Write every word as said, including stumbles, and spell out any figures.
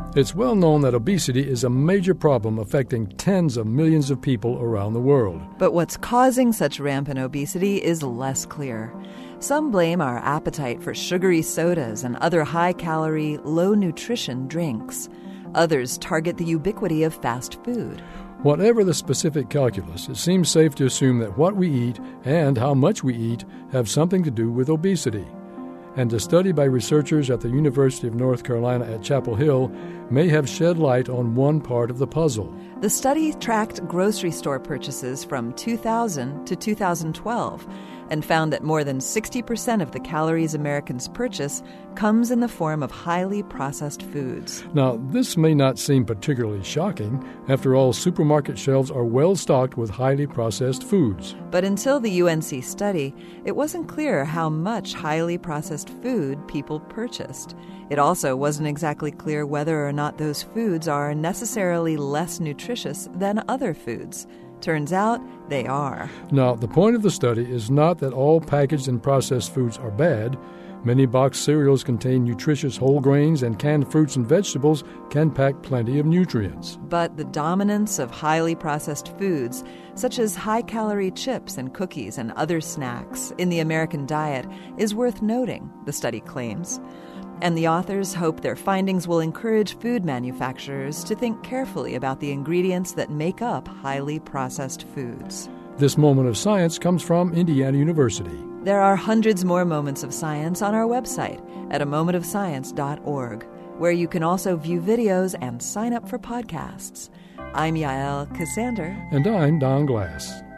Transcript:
It's well known that obesity is a major problem affecting tens of millions of people around the world. But what's causing such rampant obesity is less clear. Some blame our appetite for sugary sodas and other high-calorie, low-nutrition drinks. Others target the ubiquity of fast food. Whatever the specific calculus, it seems safe to assume that what we eat and how much we eat have something to do with obesity. And a study by researchers at the University of North Carolina at Chapel Hill may have shed light on one part of the puzzle. The study tracked grocery store purchases from two thousand to two thousand twelve and found that more than sixty percent of the calories Americans purchase comes in the form of highly processed foods. Now, this may not seem particularly shocking. After all, supermarket shelves are well stocked with highly processed foods. But until the U N C study, it wasn't clear how much highly processed food people purchased. It also wasn't exactly clear whether or not those foods are necessarily less nutritious than other foods. Turns out they are. Now, the point of the study is not that all packaged and processed foods are bad. Many boxed cereals contain nutritious whole grains, and canned fruits and vegetables can pack plenty of nutrients. But the dominance of highly processed foods, such as high-calorie chips and cookies and other snacks, in the American diet is worth noting, the study claims. And the authors hope their findings will encourage food manufacturers to think carefully about the ingredients that make up highly processed foods. This moment of science comes from Indiana University. There are hundreds more moments of science on our website at a moment of science dot org, where you can also view videos and sign up for podcasts. I'm Yael Ksander. And I'm Don Glass.